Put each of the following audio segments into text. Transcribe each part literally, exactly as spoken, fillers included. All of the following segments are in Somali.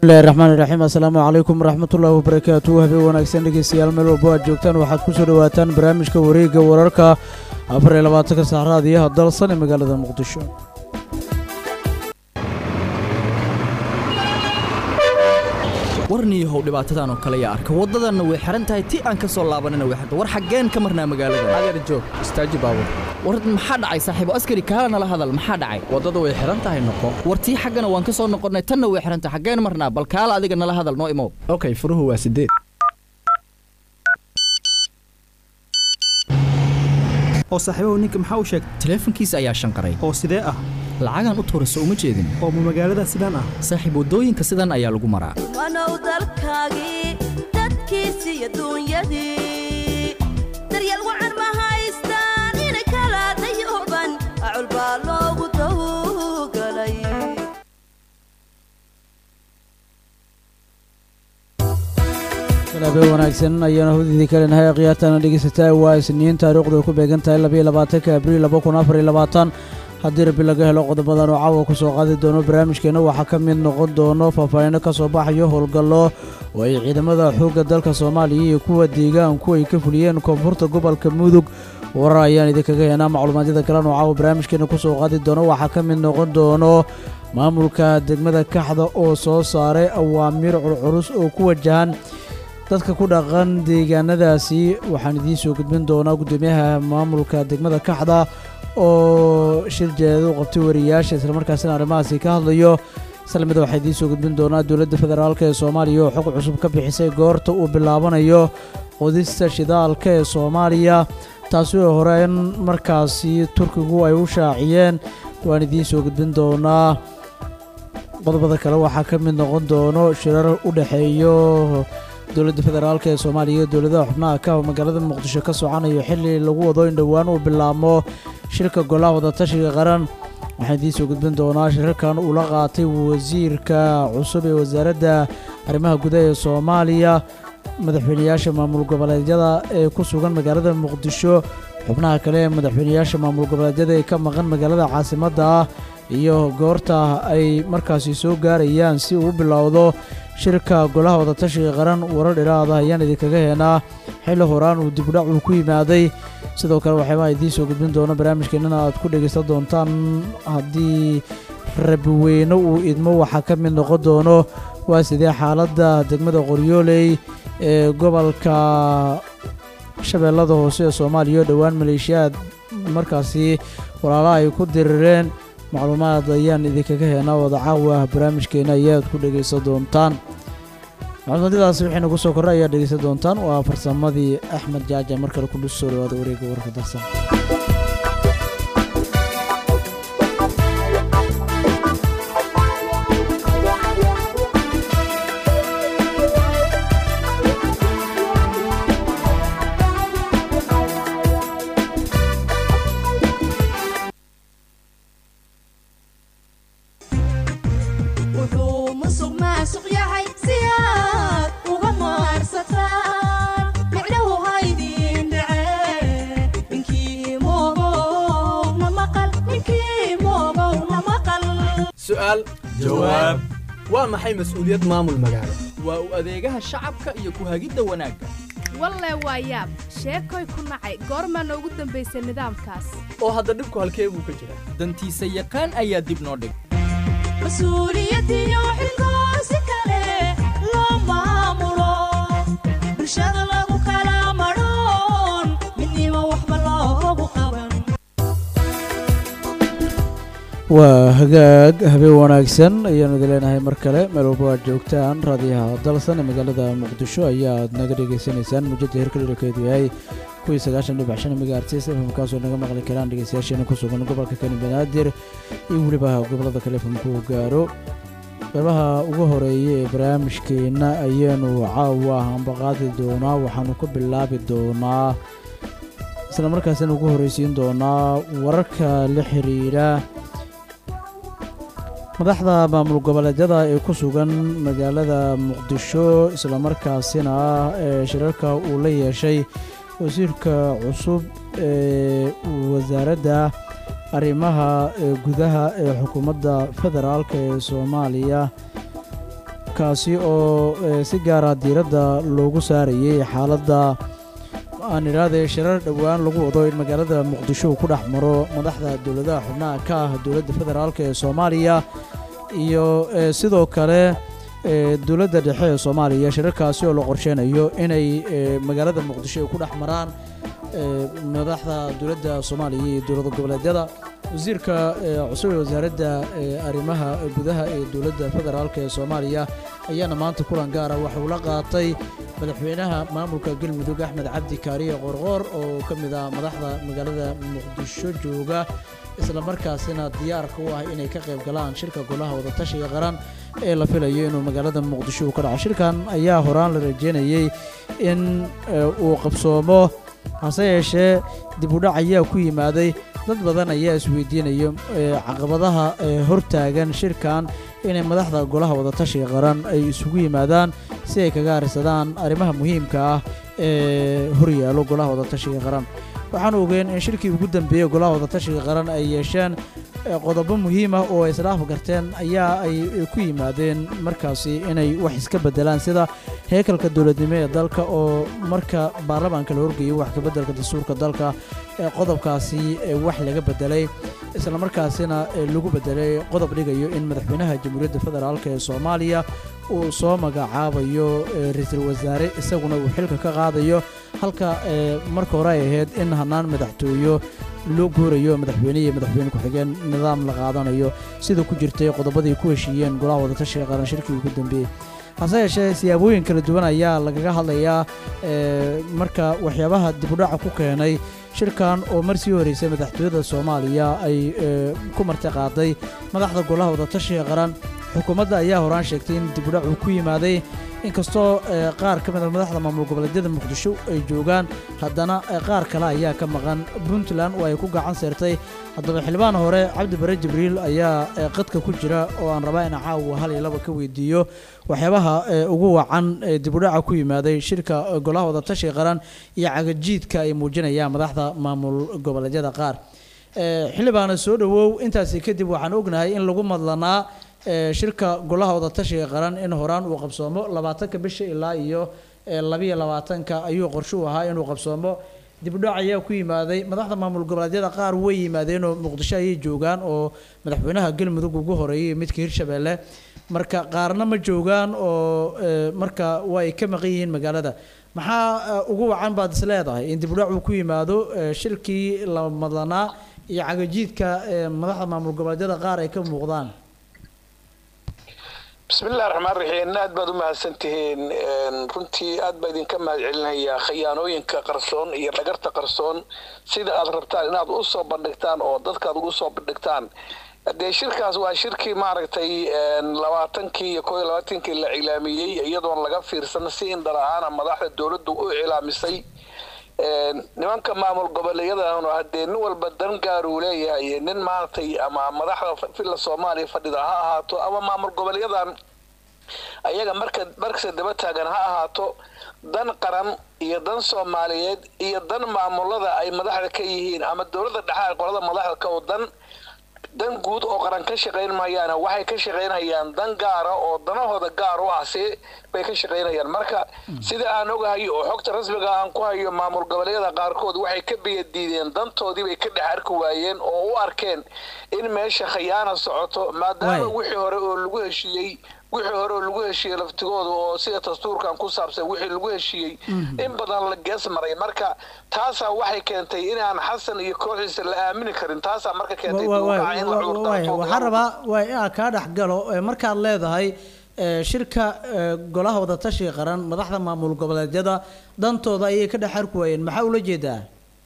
الرحمن الرحيم السلام عليكم ورحمة الله وبركاته هبي wanaagsan dhegeystayaal meel walba aad joogtaan waxaad ku soo dhawaataan barnaamijka wareegga wararka afar iyo labaatanka saacad iyo dalsan ee magaalada Muqdisho warniyo dhibaatadan oo kale yaa arka wadadana way xiran tahay tii aan ka soo laabanina way xirto war xageen ka marnaa magaalada adeer joog istaaji baabur war maxaa dhacay saaxiibo askari kaalana la hadal maxaa dhacay wadada way xiran tahay noqo war tii xagana waan ka soo noqonnay tanna way xiran tahay xageen marnaa bal kaala adiga nala hadal noo imo okay furuhu waa sideed oo saaxiibo ninka maxaa u sheegay teleefankiisa ayaa shanqaray oo sidee ah lacagan u tuurayso uma jeedin oo magaalada sidaan ah saaxiib wadooyinka sidan ayaa lagu maraa wanow dalkaagii dadkiisi iyo duunyadii daryeel wacan ma haystaan in kala dayuban acul baa loogu tawgalay salaam wanaagsan ayaan hawdii kale nahay qiyaartana dhageysataa waa isniin taariikhdu ku beegan tahay laba iyo labaatanka abriil laba kun afar iyo labaatan haddii rabbi laga helo qodobadan oo caawa ku soo qaadi doono barnaamijkeena waxaa ka mid noqon doono faahfaahinno ka soo baxayo howlgallo oo ay ciidamada xoogga dalka Soomaaliya iyo kuwa deegaanku ay ka fuliyeen koonfurta gobolka Mudug warar ayaan idinkaga heenaa macluumaadada kale oo caawa barnaamijkeena ku soo qaadi doono waxaa ka mid noqon doono maamulka degmada Kaxda oo soo saaray awaamiir culculus oo ku wajahan dadka ku dhaqan deegaanadaasi waxaan idiin soo gudbin doonaa gudoomiyaha maamulka degmada Kaxda oo shir jeedo qabtay wariyaasha isla markaasina arrimahaasi ka hadlayo salmada waxay idiin soo gudbin doonaa dowladda federaalka ee Soomaaliya oo xog cusub ka bixisay goorta uu bilaabanayo qodista shidaalka ee Soomaaliya taasi oo hore in markaasi Turkigu ay u shaaciyeen waan idiin soo gudbin doonaa qodobada kale waxaa ka mid noqon doono shirar u dhaxeeyo dowladda federaalka ee Soomaaliya iyo dowladaha xubnaha ka magaalada Muqdisho ka socanayo xilli lagu wado in dhawaan uu bilaabmo shirka golaha wada tashiga qaran waxaan idiin soo gudbin doonaa shirarkan uu la qaatay wasiirka cusub ee wasaaradda arrimaha gudaha ee Soomaaliya madaxweynayaasha maamul goboleedyada ee ku sugan magaalada Muqdisho xubnaha kale ee madaxweynayaasha maamul goboleedyada ee ka maqan magaalada caasimadda iyo goorta ay markaasi soo gaarayaan si uu bilowdo shirka golaha wada tashiga qaran warar dheeraad ah ayaan idinkaga heenaa xilli horaan uu dib u dhac uu ku yimaaday sidoo kale waxaa idiin soo gudbin doona barnaamijkeenana aad ku dhegaysan doontaan haddii rabbi weyne uu idmo waxaa ka mid noqon doono waa sidee xaaladda degmada Qoryooley ee gobolka Shabeellada Hoose ee Soomaaliya dhawaan maleeshiyaad markaasi walaalaha ay ku dirireen macluumaad ayaan idinkaga heenaa wada caawa barnaamijkeena ayaad ku dhegaysan doontaan macluumaadadaas wixii nagu soo kordhay ayaad dhegaysan doontaan waa farsamadii Axmed Jaaja markale ku soo dhawaada wareegga warka darsan jawaab waa maxay mas'uuliyad maamul magaalo waa u adeegaha shacabka iyo ku hagidda wanaagga walle waa yaab sheekoy ku nacay goorma noogu dambaysay nidaamkaas oo hadda dhibku halkee buu ka jiraa dantiisa yaqaan ayaa dib noo dhig mas'uuliyadiyo xilkoosi kale loo maamulo bulshada lagu kala maroon midnimo waxba loogu qaban waa hagaag habeen wanaagsan ayaanu idin leenahay mar kale meel walba aad joogtaan raadiyaha dalsan ee magaalada Muqdisho ayaad naga dhegaysanaysaan mujada heerka dheerkeedu yahay kuwii sagaashan dhibic shan megahertz fmkaasoo naga maqli karaan dhegeystayaasheena ku sugan gobolka Kani Banaadir iyo weliba gobolada kale fmku gaaro qeybaha ugu horeeyay ee barnaamijkeena ayaanu caawa hamba qaadi doonaa waxaanu ku bilaabi doonaa isla markaasina ugu horeysiin doonaa wararka la xiriira madaxda maamul goboleedyada ee ku sugan magaalada Muqdisho isla markaasina ee shirarka uu la yeeshay wasiirka cusub ee wasaaradda arrimaha gudaha ee xukuumadda federaalka ee Soomaaliya kaasi oo si gaara diiradda loogu saarayay xaaladda aan idhaahday shirar dhowaan lagu wado in magaalada muqdisho uu ku dhex maro madaxda dowladaha xubnaha ka ah dowladda federaalk ee soomaaliya iyo sidoo kale dowladda dhexe ee soomaaliya shirarkaasi oo la qorsheynayo inay magaalada muqdisho ay ku dhex maraan madaxda dowladda soomaaliya iyo dowlada goboleedyada wasiirka cusub ee wasaaradda arrimaha gudaha ee dowladda federaalk ee soomaaliya ayaana maanta kulan gaara waxa uu la qaatay madaxweynaha maamulka galmudug axmed cabdi kaariye qorqoor oo ka mid ah madaxda magaalada muqdisho jooga isla markaasina diyaarka u ah inay ka qayb galaan shirka golaha wadatashiga qaran ee la filayo inuu magaalada muqdisho uu ka dhaco shirkan ayaa horaan la rajeynayay in uu qabsoomo hase yeeshee dib u dhac ayaa ku yimaaday dad badan ayaa isweydiinaya caqabadaha hortaagan shirkan inay madaxda golaha wadatashiga qaran ay isugu yimaadaan si ay kaga harisadaan arrimaha muhiimka ah ee horyaalo golaha wadatashiga qaran waxaan ogeyn in shirkii ugu dambeeyey golaha wadatashiga qaran ay yeesheen qodobo muhiim ah oo ay isdhaaf garteen ayaa ay ku yimaadeen markaasi inay wax iska bedelaan sida heekalka dowladnimo ee dalka oo marka baarlamaanka la horgeeyay wax ka bedelka dastuurka dalka qodobkaasi wax laga bedelay isla markaasina lagu bedelay qodob dhigayo in madaxweynaha jamhuuriyadda federaalk ee soomaaliya uu soo magacaabayo ra-iisul wasaare isaguna uu xilka ka qaadayo halka marka hore ay ahayd in hanaan madaxtooyo loo guurayo madaxweyne iyo madaxweyne ku-xigeen nidaam la qaadanayo sida ku jirtay qodobadii ku heshiiyeen golaha wadatashiga qaran shirkii ugu dambeeyey hase yeeshee siyaabooyin kala duwan ayaa lagaga hadlayaa marka waxyaabaha dibudhaca ku keenay shirkan oo mar sii horeysay madaxtooyada soomaaliya ay ku marti qaaday madaxda golaha wadatashiga qaran xukuumadda ayaa horaan sheegtay in dibudhac uu ku yimaaday inkastoo qaar ka mid a madaxda maamul goboleedyada muqdisho ay joogaan haddana qaar kale ayaa ka maqan puntland oo ay ku gacan seertay haddaba xildhibaan hore cabdi bare jibriil ayaa qadka ku jira oo aan rabaa in caawa hal iyo laba ka weydiiyo waxyaabaha ugu wacan dibudhaca ku yimaaday shirka golaha wadatashiga qaran iyo cagajiidka ay muujinayaan madaxda maamul goboleedyada qaar xildhibaana soo dhowow intaasi kadib waxaan ognahay in lagu madlanaa shirka golaha wadatashiga qaran in horaan uu qabsoomo labaatanka bisha ilaa iyo labiyo labaatanka ayuu qorshe u ahaa inuu qabsoomo dibudhac ayaa ku yimaaday madaxda maamul goboleedyada qaar way yimaadeen oo muqdisho ayay joogaan oo madaxweynaha galmudug ugu horeeyay midka hirshabeelle marka qaarna ma joogaan oo marka way ka maqan yihiin magaalada maxaa ugu wacan baad is leedahay in dibudhac uu ku yimaado shirkii la madlanaa iyo cagajiidka madaxda maamul goboleedyada qaar ay ka muuqdaan بسم الله الرحمن الرحيم aad baad u mahadsantihiin runtii aad baa idinka mahad celinayaa khiyaanooyinka qarsoon iyo dhagarta qarsoon sida aad rabtaan inaad u soo bandhigtaan oo dadkaad ugu soo bandhigtaan hadee shirkaas waa shirkii maaragtay labaatankii iyo koob iyo labaatankii la cilaamiyey iyadoon laga fiirsan si indhalaana madaxda dowladdu u cilaamisay nimanka maamul goboleedyada hadee nin walba dan gaar uu leeyahay nin maantay ama madaxda filla Soomaaliya fadhida ha ahaato ama maamul goboleedyadan ayaga marka markasta daba taagan ha ahaato dan qaran iyo dan Soomaaliyeed iyo dan maamulada ay madaxda ka yihiin ama dowladda dhexe qolada madaxda ka wadan dan guud oo qaran ka shaqeyn maayaan waxay ka shaqeynayaan dan gaar ah oo danahooda gaar u ah si bay ka shaqeynayaan marka sida aan ogahay oo xogta rasmiga aan ku hayo maamul goboleedyada qaarkood waxay ka biyadiideen dantoodii bay ka dhex arki waayeen oo u arkeen in meesha khiyaano socoto maadaama wixii hore oo lagu heshiiyey wixii hore oo lagu heshiiyey laftigooda oo sida dastuurkan ku saabsan wixii lagu heshiiyey in badan la gees maray marka taasa waxay keentay in aan xasan iyo kooxiisa la aamini karin taasa marka keentay waxaan rabaa waa inaan kaa dhex galo markaad leedahay shirka golaha wadatashiga qaran madaxda maamul goboleedyada dantooda ayay ka dhex arki waayeen maxaa ula jeedaa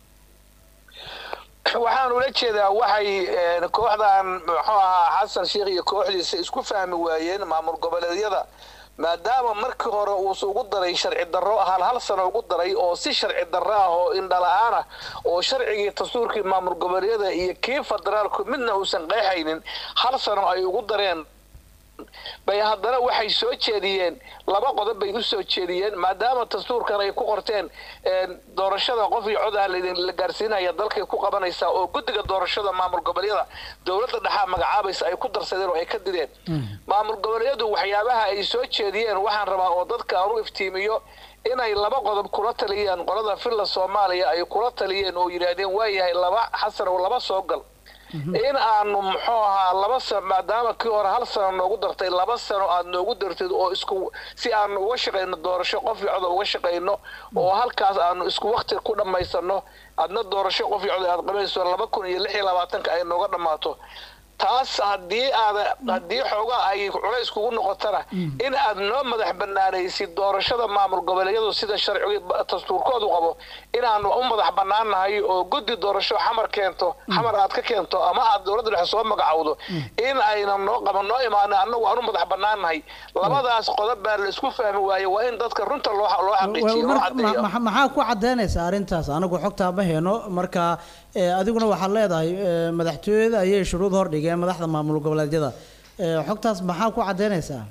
waxaan ula jeedaa waxay kooxdan muxuu ahaa xasan sheekh iyo kooxdiisa isku fahmi waayeen maamul goboleedyada maadaama markii hore uu ugu daray sharci darro hal hal sano ugu daray oo si sharci darro ah oo indhalaan ah oo sharcigii dastuurkii maamul goboleedyada iyo kii federaalku midna uusan qeexaynin hal sano ay ugu dareen bay haddana waxay soo jeediyeen laba qodob bay u soo jeediyeen maadaama dastuurkan ay ku qorteen doorashada qof iyo cod ah la gaarsiinaya dalkay ku qabanaysaa oo guddiga doorashada maamul goboleedyada dowladda dhexe magacaabaysa ay ku darsadeen oo ay ka dideen maamul goboleedyadu waxyaabaha ay soo jeediyeen waxaan rabaa oo dadka aan u iftiimiyo inay laba qodob kula taliyeen qolada filla Soomaaliya ay kula taliyeen oo yiraahdeen waa yahay laba xasan oo laba soo gal in aanu muxuu ahaa laba sano maadaama kii hore hal sano noogu dartay laba sano aad noogu dartid oo isku si aanu uga shaqeyno doorasho qof iyo cod uga shaqeyno oo halkaas aanu isku waqti ku dhamaysano adna doorasho qof iyo cod aad qabayso laba kun iyo lix iyo labaatan ay nooga dhamaato taas haddii aad haddii xoogaa ay culays kugu noqotana in aad noo madax banaanaysid doorashada maamul goboleedyadu sida sharciga dastuurkoodu qabo inaanu u madax banaanahay oo guddi doorasho xamar keento xamar aad ka keento ama aad dowladda dhexe soo magacawdo in ayna noo qaban noo imaano annagu aanu madax banaanahay labadaas qodob baa la isku fahmi waaye waa in dadka runta loo loo xaqiijiyo maxaa ku cadeynaysa arrintaas anagu xogta ma heeno marka adiguna waxaad leedahay madaxtooyada ayay shuruud hor dhigeen madaxda maamul goboleedyada xogtaas maxaa ku cadeynaysaa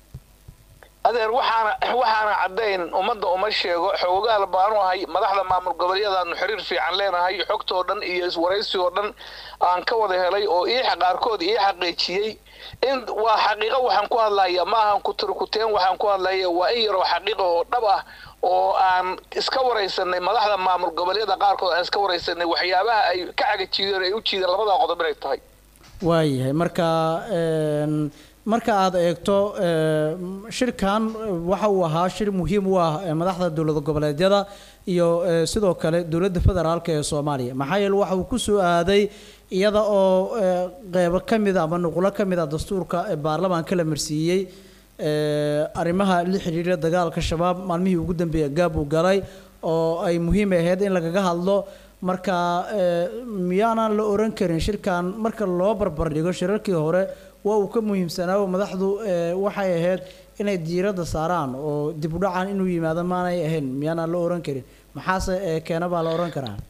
adeer waxaana waxaana cadeyn ummadda uma sheego xoogaal baanu ahay madaxda maamul goboleedyada xiriir fiican leenahay xogtoo dhan iyo iswaraysiyo dhan aan ka wada helay oo ii qaarkood ii xaqiijiyay in waa xaqiiqo waxaan ku hadlayaa ma ahan ku turkuteen waxaan ku hadlayaa waa in yaro xaqiiqo oo dhab ah oo aan iska waraysanay madaxda maamul goboleedyada qaarkood aan iska waraysanay waxyaabaha ay ka cagajiideen ay u jiideen labada qodob inay tahay waayahay marka marka aad eegto shirkan waxa uu ahaa shir muhiim u ah madaxda dowlad goboleedyada iyo sidoo kale dowladda federaalka ee Soomaaliya maxaa yeelay waxa uu ku soo aaday iyada oo qaybo kamid ah ama nuqlo kamid ah dastuurka baarlamaanka la marsiiyay arrimaha la xiriira dagaalka shabaab maalmihii ugu dambeeyay gaab uu galay oo ay muhiim ahayd in laga hadlo marka miyaanan la oran karin shirkan marka loo barbar dhigo shirarkii hore waa uu ka muhiimsanaa madaxdu waxay ahayd inay diiradda saaraan oo dib u dhacan inuu yimaado maanay ahayn miyaanan la oran karin maxaase keena baa la oran karaa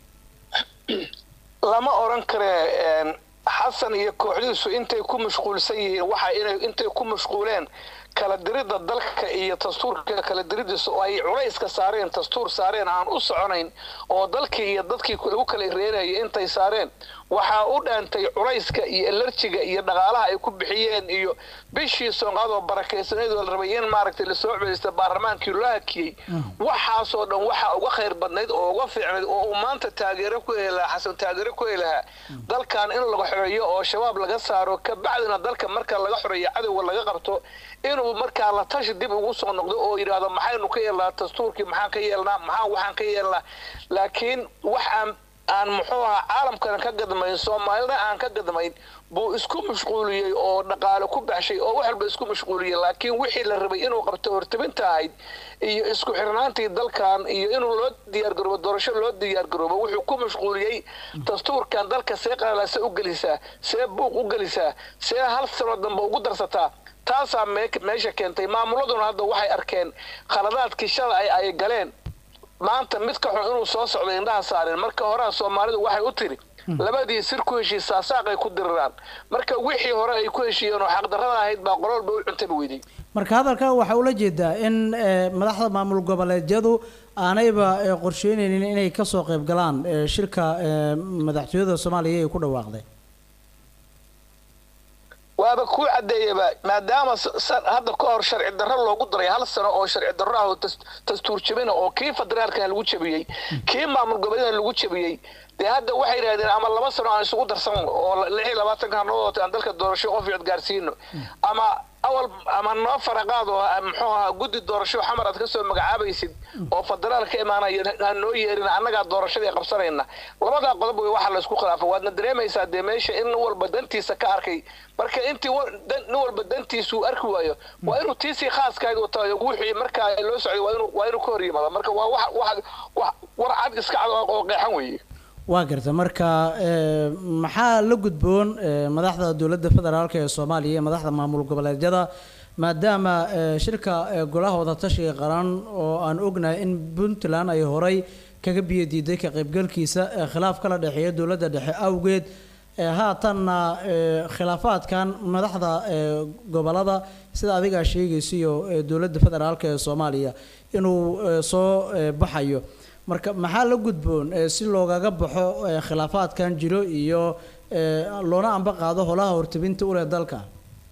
lama oran kare xasan iyo kooxdiisu intay ku mashquulsan yihiin waxa inay intay ku mashquuleen kala diridda dalka iyo dastuurka kala diriddiisa oo ay culayska saareen dastuur saareen aan u soconayn oo dalkii iyo dadkii lagu kala reerayay intay saareen waxaa u dhaantay culayska iyo alerjiga iyo dhaqaalaha ay ku bixiyeen iyo bishii soonqadoo barakeysaneed oo la rabay in maaragtay la soo celista baarlamaankii loo hakiyey waxaasoo dhan waxaa uga khayr badnayd oo uga fiicnayd oo uu maanta taageero ku heli lahaa xasan taageero ku heli lahaa dalkan in laga xoreeyo oo shabaab laga saaro ka bacdina dalka marka laga xoreeyo cadowga laga qabto inuu markaa la tashi dib ugu soo noqdo oo yiraahdo maxaynu ka yeelnaa dastuurkii maxaan ka yeelnaa maxaan waxaan ka yeelnaa laakiin waxaan aan muxuu ahaa caalamkana ka gadmayn Soomaalida aan ka gadmayn buu isku mashquuliyay oo dhaqaale ku baxshay oo wax walba isku mashquuliyay laakiin wixii la rabay inuu qabto hortibinta ahayd iyo isku xirnaantii dalkan iyo inuu loo diyaar garoobo doorasho loo diyaar garoobo wuxuu ku mashquuliyay dastuurkan dalka see qalalaasa u gelisaa see buuq u gelisaa see hal sano dambe ugu darsataa taasaa meesha keentay maamuladuna hadda waxay arkeen khaladaadkii shalay ay galeen maanta mid ka xun inuu soo socdo indhaha saareen marka hore Soomaalidu waxay u tiri labadii sir ku heshiisaa saaqay ku diriraan marka wixii hore ay ku heshiiyeen oo xaq darrada ahayd baa qoraalba u cuntay weydii marka hadalka waxa uu la jeedaa in madaxda maamul goboleedyadu aanayba qorsheynaynin inay ka soo qayb galaan shirka madaxtooyada Soomaaliya ay ku dhawaaqday waaba ku cadeeyaba maadaama hadda ka hor sharci darro loogu daray hal sano oo sharci darro ah oo dastuur jabina oo kii federaalka lagu jabiyay kii maamul goboleedka lagu jabiyay de hadda waxay yiraahdeen ama laba sano aan isugu darsan oo lix iyo labaatan ka noqdo aan dalka doorasho qof iyo gaarsiino ama awal ama noo faraqaado muxuu ahaa guddi doorasho xamar aad ka soo magacaabaysid oo federaalka imaanaya aan noo yeerin annaga doorashada qabsanayna labada qodob way waxa la isku khilaafay waadna dareemaysaa de meesha in walba dantiisa ka arkay marka intii nin walba dantiisu arki waayo waa inuu tiisi khaaskaaga wato wixii marka loo socday waa inuu waa inuu ka hor yimaado marka waa wax wax war cad iska cad oo qeexan weeye waa garta marka maxaa la gudboon madaxda dowladda federaalka ee Soomaaliya iyo madaxda maamul goboleedyada maadaama shirka golaha wada tashiga qaran oo aan ognahay in Puntland ay horay kaga biyo diiday ka qaybgalkiisa khilaaf kala dhaxeeya dowladda dhexe awgeed haatanna khilaafaadkan madaxda gobolada sida adiga sheegaysa iyo dowladda federaalka ee Soomaaliya inuu soo baxayo marka maxaa la gudboon si loogaga baxo khilaafaadkan jiro iyo loona amba qaado holaha hortibinta u leh dalka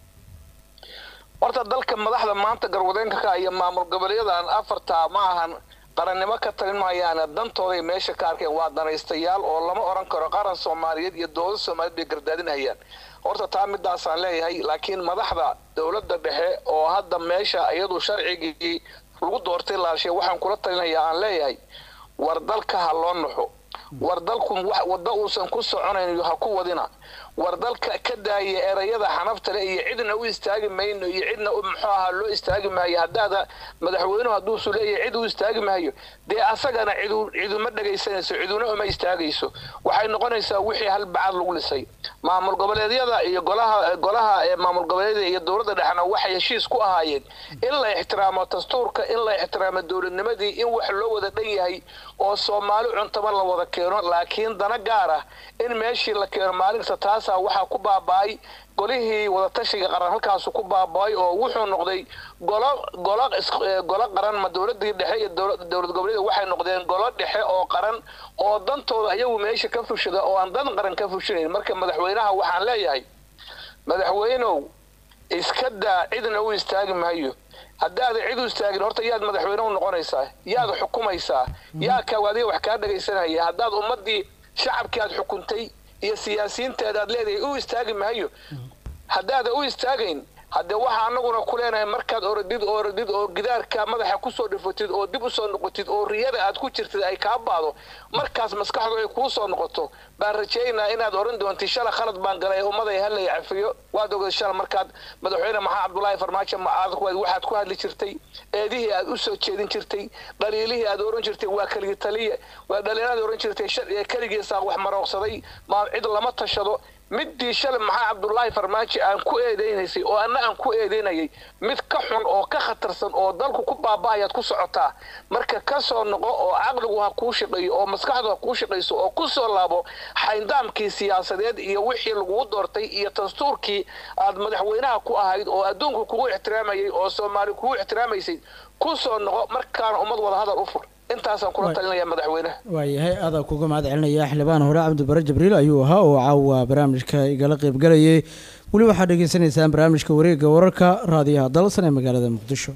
horta dalka madaxda maanta garwadeenka ka iyo maamul goboleeyadan afarta ma ahan qarannimo ka talin maayaan dantooda meesha ka arkeen waa danaystayaal oo lama oran karo qaran Soomaaliyeed iyo dowladda Soomaaliyeed bay gardaadinayaan horta taa midaas aan leeyahay laakiin madaxda dowladda dhexe oo hadda meesha iyadu sharcigii lagu doortay laashay waxaan kula talinayaa aan leeyahay war dalka ha loo nuxo war dalku wada uusan ku soconayn ha ku wadina war dalka ka daaya erayada xanafta leh iyo cidna u istaagi mayno iyo cidna u muxuu ahaa loo istaagi maayo hadaada madaxweynuhu haduu soo leeyahay cid u istaagi maayo dee asagana cidu ciduma dhagaysanayso ciduna uma istaagayso waxay noqonaysaa wixii hal bacad lagu lisay maamul goboleedyada iyo golaha golaha ee maamul goboleedyada iyo dowladda dhexna waxay heshiis ku ahaayeen in la ixtiraamo dastuurka in la ixtiraamo dowladnimadii in wax loo wada dhan yahay oo Soomaali cuntaba la wada keeno laakiin dana gaar ah in meeshii la keeno maalinta taas waxa ku baabay golihii wada tashiga qaran halkaas ku baabay oo wuxuu noqday golo golo golo qaran ma dowladda dhexe iyo dowlad goboleed waxay noqdeen golo dhexe oo qaran oo dantooda ayagu meesha ka fushada oo aan dan qaran ka fushanayn marka madaxweynaha waxaan leeyahay madaxweynuhu iska daa cidna u istaagi maayo haddaad cid u istaagin horta yaad madaxweynuhu noqonaysaa yaad xukumaysaa yaa ka wadiga wax ka dhagaysanaya haddaad ummadii shacabkii aad xukuntay iyo siyaasiyiinteeda aad leedahay u istaagi maayo haddaad u istaagayn hadde waxa anaguna ku leenahay markaad orodid orodid oo gidaarka madaxa ku soo dhifatid oo dib u soo noqotid oo riyada aad ku jirtid ay ka baado markaas maskaxdu ay ku soo noqoto baan rajaynaa inaad oran doonto shala khalad baan galay ummaday hal ay cafiyo waad ogay shala markaad madaxweyne maxamed cabdullaahi farmaajo ma aad ku waxaad ku hadli jirtay eedihii aad u soo jeedin jirtay dhaliilihii aad oran jirtay waa kaliya taliye waa dhaliilada oran jirtay sharciga kaligiisa wax marooqsaday ma cid lama tashado midii shalay maxaa Cabdullaahi Farmaajo aan ku eedeynayay oo ana aan ku eedeynayay mid ka xun oo ka khatarsan oo dalku ku baabaayad ku socotaa marka ka soo noqo oo aqligu ha ku shaqeeyo oo maskaxdu ha ku shaqeyso oo ku soo laabo xayndaamkii siyaasadeed iyo wixii lagu doortay iyo dastuurkii aad madaxweynaha ku ahayd oo adduunku kugu ixtiraamayay oo Soomaali kugu ixtiraamaysay ku soo noqo markaan ummad wada hadal u fur intaasaan kula talinaya madaxweynaha waayahay adaa kuga mahad celinaya xildhibaan hore cabdi bare jibriil ayuu ahaa oo caawa barnaamijka igala qayb galayay weli waxaad dhegeysaneysaan barnaamijka wareegga wararka raadiyaha dalsan ee magaalada muqdisho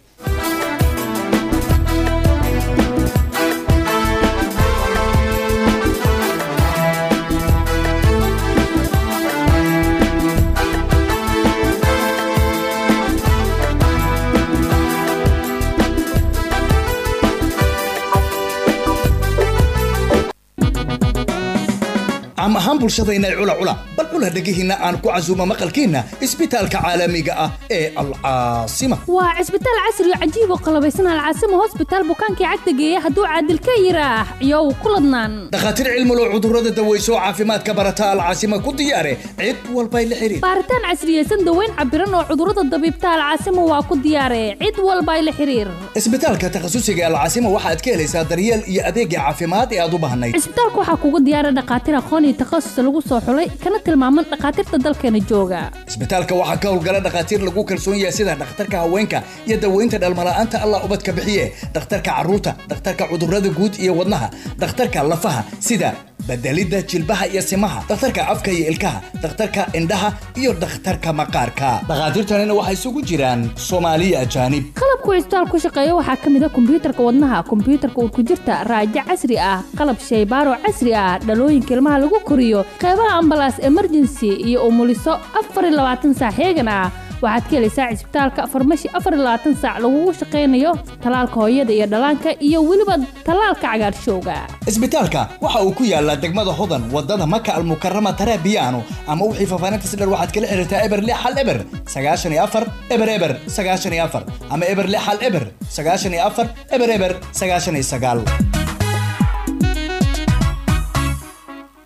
عم أهم برشدينا علا علا بل علا دقيهنا عن كعزومة مقلكينا إسبيتال كعالمية إيه العاصمة وعسبيتال عصري عجيب وقلبيسنا العاصمة هوسبيتال بوكانكي عدقية هدو عدل كيراح يو كلدنان دخاتر علم لو عذرة دويسو عافيمات كبرتا العاصمة كديارة عيد والباي لحرير بارتان عصرية سندوين عبران وعذرة الضبيبتا العاصمة وكديارة عيد والباي لحرير إسبيتال كتخصصي العاصمة واحد كيليسا دريال يا أديق عافيمات يا دوبهني إسبيتال كوحا كوغو ديارة دقاتر خوني تخصص lagu soo xulay kana tilmaaman dhaqaatiirta dalkeena jooga isbitaalka waxa ka howlgala dhaqaatiir lagu kalsoon yahay sida dhakhtarka haweenka iyo daweynta dhalmalaanta Allah ubadka bixiye dhakhtarka caruurta dhakhtarka cudurrada guud iyo wadnaha dhakhtarka lafaha sida badalida jilbaha iyo simaha dhakhtarka afka iyo ilkaha dhakhtarka indhaha iyo dhakhtarka maqaarka dhaqaatiirtanina waxay isugu jiraan Soomaaliya ajaanib qalabku isbitaalku shaqeeyo waxa kamid ah kombiyuutarka wadnaha kombiyuutarka uu ku jirta raajo casri ah qalab shaybaaro casri ah dhalooyinka ilmaha lagu koriyo qaybaha ambulance emergency iyo umuliso afar iyo labaatan saac heegan ah waxaad ka helaysaa isbitaalka farmashi afar iyo labaatan saac lagu shaqeynayo talaalka hooyada iyo dhalaanka iyo waliba talaalka cagaarshowga isbitaalka waxa uu ku yaalaa degmada Hodan wadada Maka al-Mukarrama Tarabiyaano ama wixii faafaanta sidar waxaad kala xiriirtaa eber lix hal eber sagaashan iyo afar eber eber sagaashan iyo afar ama eber lix hal eber sagaashan iyo afar eber eber sagaashan iyo sagaal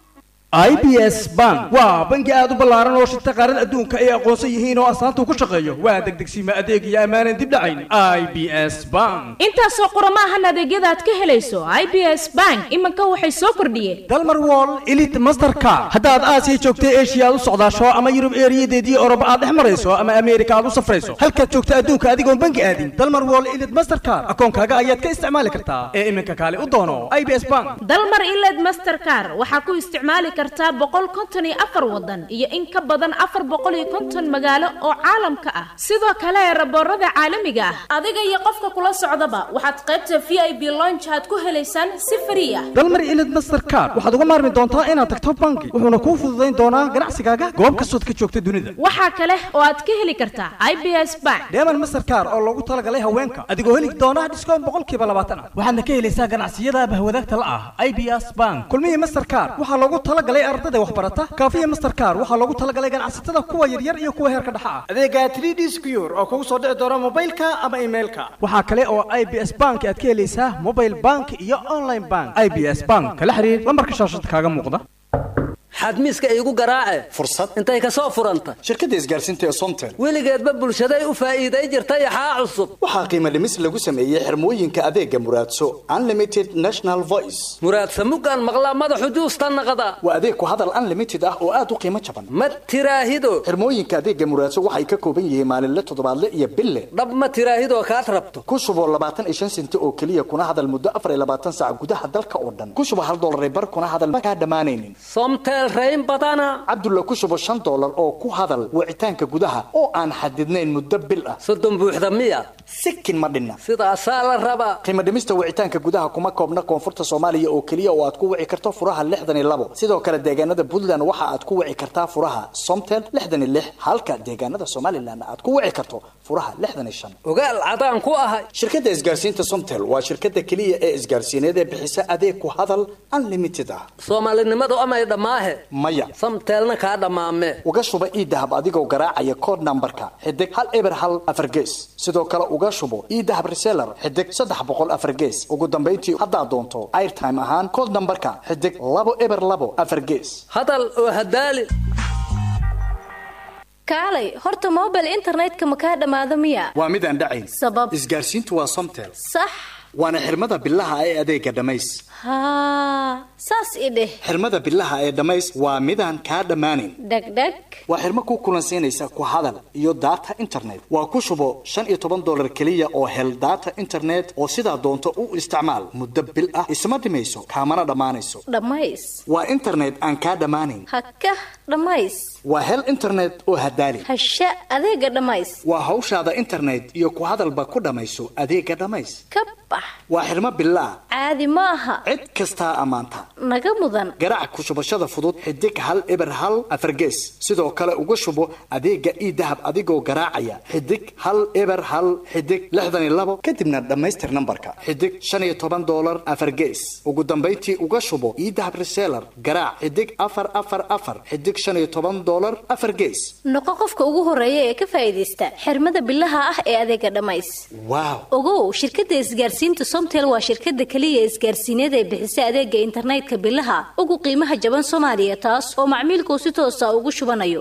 I B S Bank waa bangi aad u ballaaran oo shirta qaarada adduunka ay aqoonsan yihiin oo astaanta uu ku shaqeeyo waa degdegsiima adeeg iyo amaanan dib dhacayn I B S Bank intaasoo qorama ahan adeegyada aad ka helayso I B S Bank imanka waxay soo kordhiyeen Dalmar Wall Elite Mastercard haddaad Aasiya joogtay Asia aad u socdaasho ama Yurub eeriyadeedii Oroba aad dhex marayso ama Ameerika aad u safrayso halkaad joogta adduunka adigoon bangi aadin Dalmar Wall Elite Mastercard akoonkaaga ayaad ka isticmaali kartaa ee iminka kaale u doono I B S Bank Dalmar Elite Mastercard waxa ku isticmaali kartaa boqol konton iyo afar wadan iyo in ka badan afar boqol iyo konton magaalo oo caalamka ah sidoo kale raboorada caalamiga ah adiga iyo qofka kula socdaba waxaad qaybta V I P lounge aad ku helaysaan si free ah Dalmar Elite Mastercard waxaad uga maarmi doontaa inaad tagto bangi wuxuuna kuu fududeyn doonaa ganacsigaaga goob kastoo ka joogta dunida waxa kale oo aad ka heli kartaa I B S Bank Dalmar Mastercard oo loogu talagalay haweenka adigoo heli doona discount boqolkiiba labaatan ah waxaadna ka helaysaa ganacsiyada bahwadaagta la ah I B S Bank kulmiye Mastercard waxa loogu talagalay ardayda wax barata kaafiye Mastercard waxa loogu talagalay ganacsatada kuwa yaryar iyo kuwa heerka dhexe ah adeega three D Secure oo kugu soo dhici doona mobilka ama emailka waxa kale oo I B S Bank aad ka helaysaa mobile bank iyo online bank I B S Bank kala xiriir lambarka shaashada kaaga muuqda xadmiiska igu garaace fursad intay ka soo furanta shirkadda isgaarsiinta ee Somtel weligeedba bulshada ay u faa'iiday jirtay xaa cusub waxa qiimo dhimis lagu sameeyay xirmooyinka adeega Muraadso Unlimited National Voice Muraadso mugan maqla madaxu juusta naqada waa adeeg ku hadal unlimited ah oo aad u qiimo jaban ma tiraahido xirmooyinka adeega Muraadso waxay ka kooban yihiin maalinle toddobaadle iyo bille dhab ma tiraahido ka rabto ku shubo labaatan iyo shan senti oo kaliya kuna hadal muddo afar iyo labaatan saac gudaha dalka oo dhan ku shubo hal dollar bar kuna hadal ma ka dhamaanaynin Somtel rayn badana Abdullah ku shubo shan dollar oo ku hadal wicitaanka gudaha oo aan xadidnayn muddo bil ah soddon buuxda miya sikin ma dhinna sidaas la raba qiimo dhimista wicitaanka gudaha kuma koobna koonfurta Soomaaliya oo kaliya oo aad ku wici karto furaha lixdan iyo labo sidoo kale deegaanada Puntland waxa aad ku wici kartaa furaha Somtel lixdan iyo lix halka deegaanada Somaliland aad ku wici karto furaha lixdan iyo shan ogaal cadaan ku ahay shirkadda isgaarsiinta Somtel waa shirkadda kaliya ee isgaarsiineed ee bixisa adeeg ku hadal unlimited ah Soomaalinimadu ama ay dhamaahe maya Somtelna ka dhamaame uga shuba e-dahab adigoo garaacaya code numberka xidig hal eber hal afar gees sidoo kale uga shubo e-dahab reseller xidig saddex boqol afar gees ugu dambeyntii haddaad doonto airtime ahaan code numberka xidig labo eber labo afar gees hadal oo hadaali kaalay horta mobile internetka ma ka dhamaado miya waa mid aan dhacayn sabab isgaarsiintu waa Somtel sax waana xirmada billaha ee adeega dhamays ha saas ideh xirmada billaha ee dhamays waa midaan ka dhamaanin degdeg waa xirmo ku kulansiinaysa ku hadal iyo data internet waa ku shubo shan iyo toban dollar kaliya oo hel data internet oo sidaa doonto u isticmaal muddo bil ah isma dhimayso kaamana dhamaanayso dhamays waa internet aan ka dhamaanin hakka dhamays waa hel internet oo hadaali hasha adeega dhamays waa hawshaada internet iyo ku hadalba ku dhamayso adeega dhamays kabba waa xirmo bilaa caadi ma aha cid kasta amaanta naga mudan garaac ku shubashada fudud xidig hal eber hal afar gees sidoo kale uga shubo adeega e-dahab adigoo garaacaya xidig hal eber hal xidig lixdan iyo labo kadibna dhamaystir nambarka xidig shan iyo toban dollar afar gees ugu dambeyntii uga shubo e-dahab reseller garaac xidig afar afar afar xidig shan iyo toban dollar afar gees noqo qofka ugu horeeya ee ka faa'iideysta xirmada billaha ah ee adeega dhamays wow ogow shirkadda isgaarsiinta Somtel waa shirkadda kaliya isgaarsiineed ee bixisa adeega internetka billaha ugu qiimaha jaban Soomaaliya taas oo macmiilku si toos ah ugu shubanayo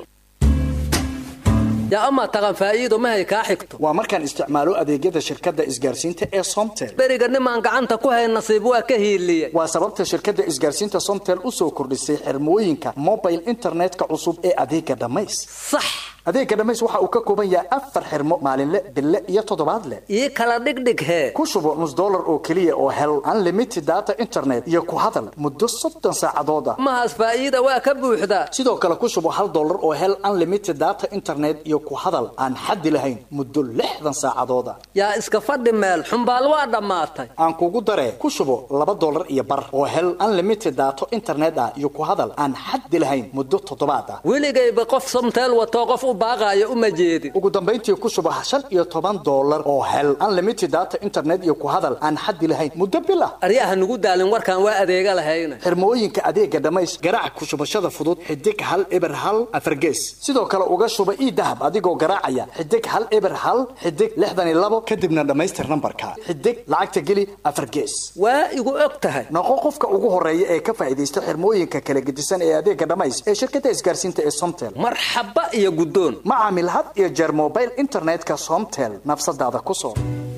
ya ama taqan faa'iido ma hay ka xigto waa markaan isticmaalo adeegyada shirkadda isgaarsiinta ee Somtel bariga nimaan gacanta ku hay nasiib waa ka hiiliyay waa sababta shirkadda isgaarsiinta Somtel u soo kordhisay xirmooyinka mobile internetka cusub ee adeega dhamays sax adeega dhamays waxa uu ka kooban yahay afar xirmo maalinle bille iyo toddobaadle ii kala dhigdhig he ku shubo nus dollar oo kaliya oo hel unlimited data internet iyo ku hadal muddo soddon saacadood ah ma has faa'iido waa ka buuxda sidoo kale ku shubo hal dollar oo hel unlimited data internet iyo ku hadal aan xad lahayn muddo lixdan saacadood ah yaa iska fadhi meel xumbaal waa dhamaatay aan kugu daree ku shubo laba dollar iyo bar oo hel unlimited data internet ah iyo ku hadal aan xad lahayn muddo toddobaad ah weligayba qof Somtel wato qof u baaqaayo uma jeedin ugu dambayntii ku shubo shan iyo toban dollar oo hel unlimited data internet iyo ku hadal aan xaddi lahayn muddo bil ah aryaha nugu daalin warkaan waa adeega lahayna xirmooyinka adeega dhamays garaac ku shubashada fudud xidig hal eber hal afar gees sidoo kale uga shuba ii dahab adigoo garaacaya xidig hal eber hal xidig lixdan iyo labo kadibna dhamaystir nambarka xidig lacagta geli afar gees waa igu og tahay noqo qofka ugu horeeya ee ka faa'iideysta xirmooyinka kala gedisan ee adeega dhamays ee shirkadda isgaarsiinta ee Somtel marxaba iyo guddoon macaamil had iyo jeer mobile internetka Somtel nafsadaada ku soo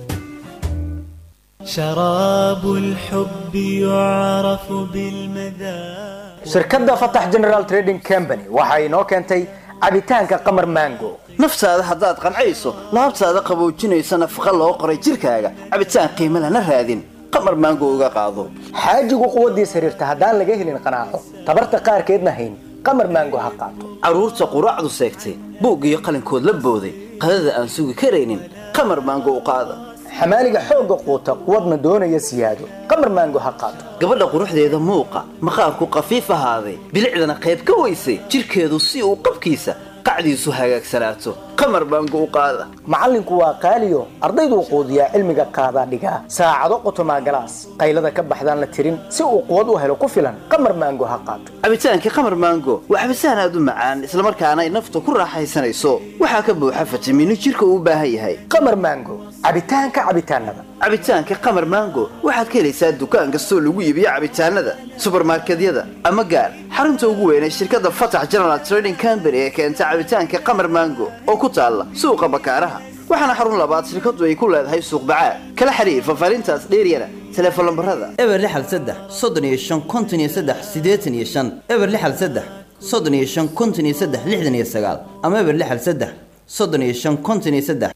شراب الحب يعرف بالمذاق shirkadda Fatah General Trading Company waxa inoo keentay cabitaanka qamar mango naftaada haddaad qancayso laabtaada qaboojinaysa nafaqa loo qoray jirkaaga cabitaan qiimo lana raadin qamar mango uga qaado xaajigu quwadiisa xiriirta haddaan laga helin qanaaco tabarta qaarkeedna hayn qamar mango ha qaato caruurta quraacdu seegtay buug iyo qalinkood la booday qadada aan sugi karaynin qamar mango u qaada xamaaliga xoogga quuta quwadna doonaya siyaado qamar mango ha qaato gabadha quruxdeeda muuqa maqaarku qafiif ahaaday bilicdana qayb ka weysay jirkeedu si uu qabkiisa qacdiisu hagaagsanaato qamar mango u qaada macallinku waa qaaliyo ardaydu quudiyaa cilmiga qaadaa dhigaa saacado qotomaa galaas qaylada ka baxdaan la tirin si uu quwad u helo ku filan qamar mango ha qaato cabitaankii qamar mango waa cabitaan aad u macaan islamarkaana ay nafta ku raaxaysanayso waxaa ka buuxa fitamiino jirka uu u baahan yahay qamar mango cabitaanka cabitaanada cabitaanka qamar mango waxaad ka helaysaa dukaan kastoo lagu iibiyo cabitaanada supermarketyada ama gaar xarunta ugu weyn ee shirkadda Fatah General Trading Company ee keenta cabitaanka qamar mango oo ku taala suuqa bakaaraha waxaana xarun labaad shirkadu ay ku leedahay suuq bacaad kala xiriir fafaarintaas dheeriyana telefoon lambarada eber lix hal saddex soddon iyo shan konton iyo saddex siddeetan iyo shan eber lix hal saddex soddon iyo shan konton iyo saddex lixdan iyo sagaal ama eber lix hal saddex soddon iyo shan konton iyo saddex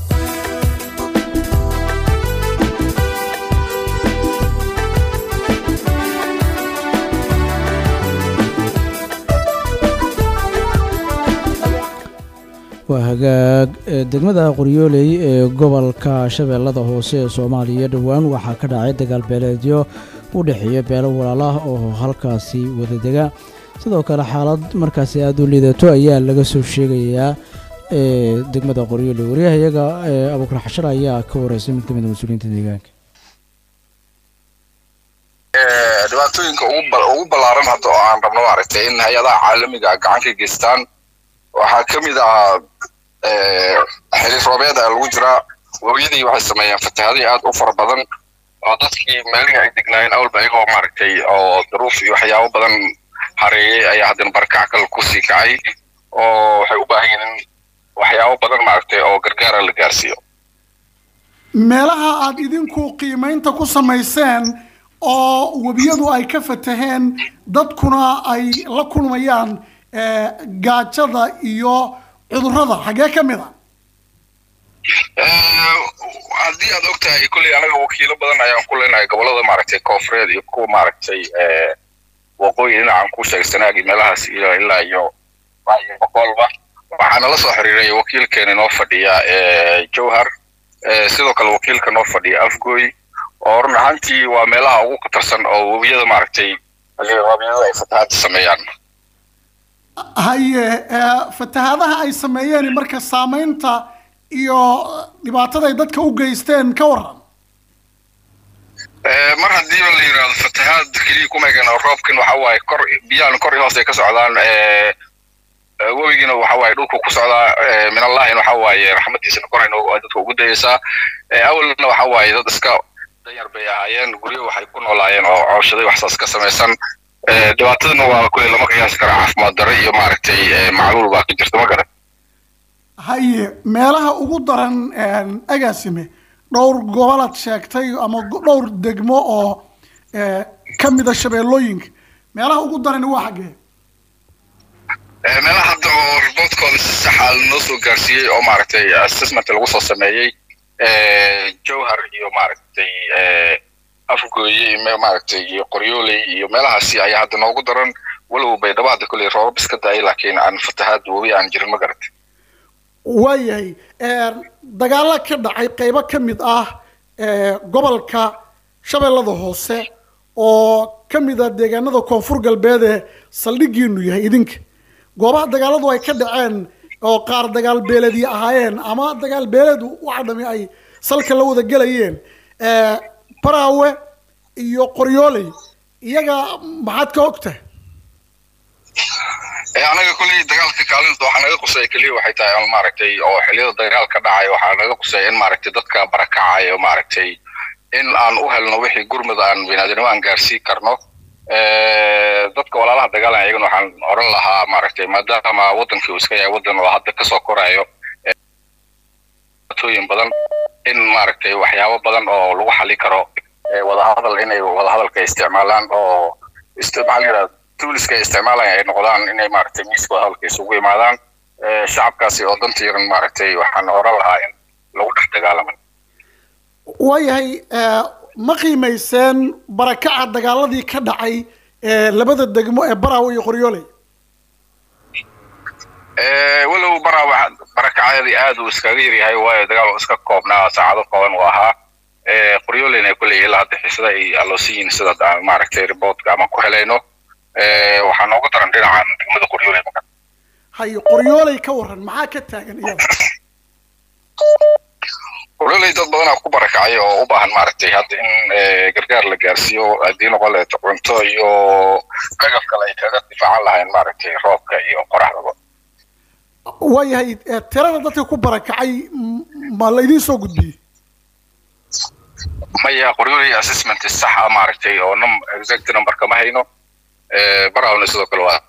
waa hagaag degmada qoryooley ee gobolka shabeellada hoose ee Soomaaliya dhawaan waxaa ka dhacay dagaal beeleedyo u dhaxeeya beelo walaalaha oo halkaasi wada dega sidoo kale xaalad markaasi aad u liidato ayaa laga soo sheegayaa ee degmada qoryooley wariyahayaga Abuukar Xashar ayaa ka wareysay mid ka mid ah mas'uuliyiinta deegaanka ee dhibaatooyinka ugu ballaaran hadda oo aan rabno aragtay in hay'adaha caalamiga gacan ka geystaan waxaa ka mid ah ee xiriir roobeeda lagu jira wabiyadii waxay sameeyeen fatahaadii aad u fara badan oo dadkii meelaha ay degnaayeen awalba ayagoo maaragtay oo duruuf iyo waxyaabo badan hareeyay ayaa haddana barakac kale ku sii kacay oo waxay u baahan yihiin waxyaabo badan maaragtay oo gargaar la gaarsiiyo meelaha aad idinku qiimeynta ku samayseen oo wabiyadu ay ka fataheen dadkuna ay la kulmayaan gaajada iyo cudurrada xagee ka mid ah haddii aad ogtahay kulley anaga wakiilo badan ayaan ku leenahay gobolada maaragtay koonfureed iyo kuwa maaragtay waqooyi dhinacan ku sheegay sanaag iyo meelahaas iyo ilaa iyo boqolba waxaana la soo xiriiray wakiilkeena noo fadhiya jowhar sidoo kale wakiilka noo fadhiya afgooy oo run ahaantii waa meelaha ugu khatarsan oo wabiyada maaragtay wabiyada ay fatahaada sameeyaan haye fatahaadaha ay sameeyeen marka saameynta iyo dhibaatada ay dadka u geysteen ka waran mar haddii la yiraahdo fatahaad kaliya kuma eegana roobkan waxa waaye kor biyaan kor iyo hoos ay ka socdaan wabigina waxa waaye dhulku ku socdaa min allahin waxa waaye raxmadiisa kor inoo dadka ugu dayaysaa awalna waxa waaye dad iska danyar bay ahaayeen guryo waxay ku noolaayeen oo cawshaday waxsaas ka samaysan dhibaataduna waa kulay lama qiyaasi karo caafimaad darro iyo maaragtay macluul baa ka jirta ma garan haye meelaha ugu daran agaasime dhowr gobolaad sheegtay ama dhowr degmo oo ka mid ah shabeellooyinka meelaha ugu daran waa xagee meelaha hadda oo riboodkooda si sax ah loo soo gaarsiiyey oo maaragtay assessment lagu soo sameeyey jowhar iyo maaragtay afgooye iyo maaragtay iyo qoryooley iyo meelahaasi ayaa hadda noogu daran walow bay dhabaada kulay roobab iska daayay laakiin aan fatahaad wabi aan jirin ma garatay waayahay dagaalo ka dhacay qaybo ka mid ah gobolka shabeellada hoose oo ka mid ah deegaanada koonfur galbeed ee saldhigiinu yahay idinka goobaha dagaaladu ay ka dhaceen oo qaar dagaal beeladii ahaayeen ama dagaal beeleed waxa dhami ay salka la wada gelayeen baraawe iyo qoryooley iyaga maxaad ka ogtahay anaga kulli dagaalka kaalinta waxa naga qusay kaliya waxay tahay aan maaragtay oo xilliyada dagaalka dhacay waxa naga qusay in maaragtay dadka barakacay oo maaragtay in aan u helno wixii gurmada aan binaadinimo aan gaarsiin karno ee dadka walaalaha dagaalan iyaguna waxaan oran lahaa maaragtay maadaama wadankii uu iska yahay wadan oo hadda ka soo korayo tooyin badan in maaragtay waxyaabo badan oo lagu xalli karo ee wada hadal inay wada hadalka isticmaalaan oo isticmaalaya tuuliska isticmaalaya ay noqdaan inay maaragtay miiska wada hadalka isugu yimaadaan ee shacabkaasi oo danta yaran maaragtay waxaan oran lahaa in lagu dhex dagaalamo waayahay ma qiimayseen barakaca dagaaladii ka dhacay labada degmo ee baraawe iyo qoryooley ee walow baraawe barakacadii aad uu iskaga yar yahay waayo dagaal iska koobnaa saacado kooban uu ahaa ee qoryooleyna kulay ilaa hadda xisada ay aloosiin sida maaragtay reportka ama ku helayno ee waxaan ugu daran dhinacan degmada qoryooley marka hay qoryooley ka waran maxaa ka taagan iyada qoryooley dad badan ku barakacay oo u baahan maaragtay hadda in gargaar la gaarsiiyo haddii noqon lahayd cunto iyo agab kale ay kaga difaacan lahayn maaragtay roobka iyo qoraxdaba waayahay tirada dadka ku barakacay ma la idiin soo gudbiyey maya qoryooley assessment sax ah maaragtay oo num exact number kama hayno ee baraawna sidoo kale waa